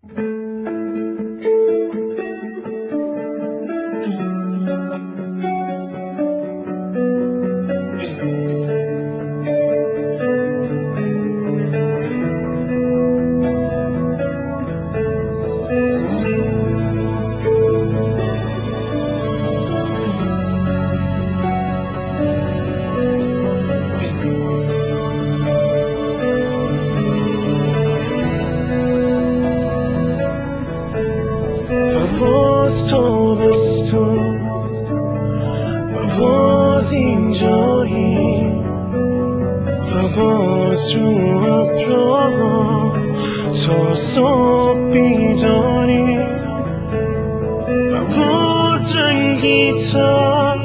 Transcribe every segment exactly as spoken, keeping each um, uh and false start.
و باز تابستون و باز اینجایی و باز تو ابرها تا صبح بیداری و باز رنگی تر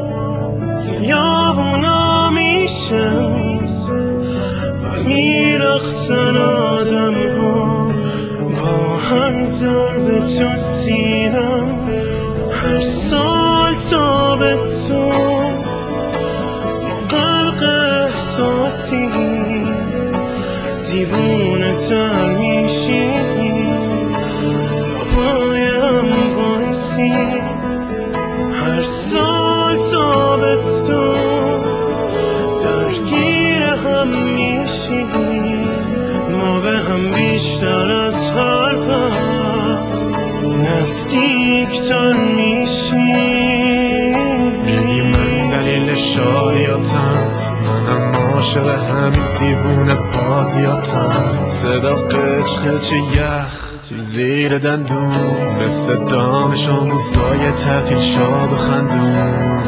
خیابونا میشن و میرقصن آدم ها با هم ضرب تو سینم. هر سال تابستون غرق احساسی دیوونه تر میشی تا پایم وایسی. هر سال تابستون درگیر هم میشی ما به هم بیشتر از هر وقت نزدیکتر میشی. میگی من دلیل شادیاتم، منم عاشق همین دیوونه بازیاتم. صدا قچ قچ یخ زیر دندون مثل دانش آموزای تعطیل شاد و خندون.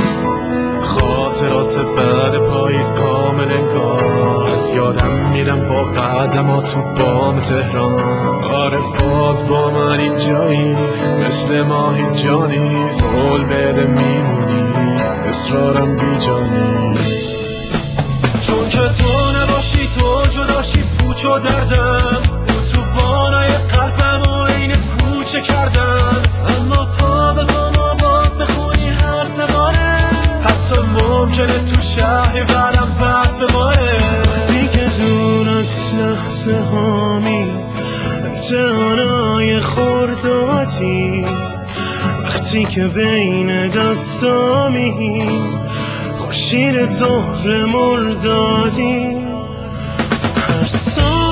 خاطرات بعد پاییز کامل انگار از یادم میرم با قدما تو بام تهران. آره باز با من اینجایی مثل ما هیچ جا نیست. قول بده میمونی اصرارم بی جا نیست. چون که تو نباشی تو جداشی پوچ و دردم تو بانای قلبم و این کوچه کردم. اما پا به پا ما باز بخونی حرف نباره حتی ممکنه تو شهری بعدم بعد بباره. وقتی که دور از لحظه هامی امتحانای خوردادی وقتی که بین دستامی خورشید ظهر مردادی. هر سال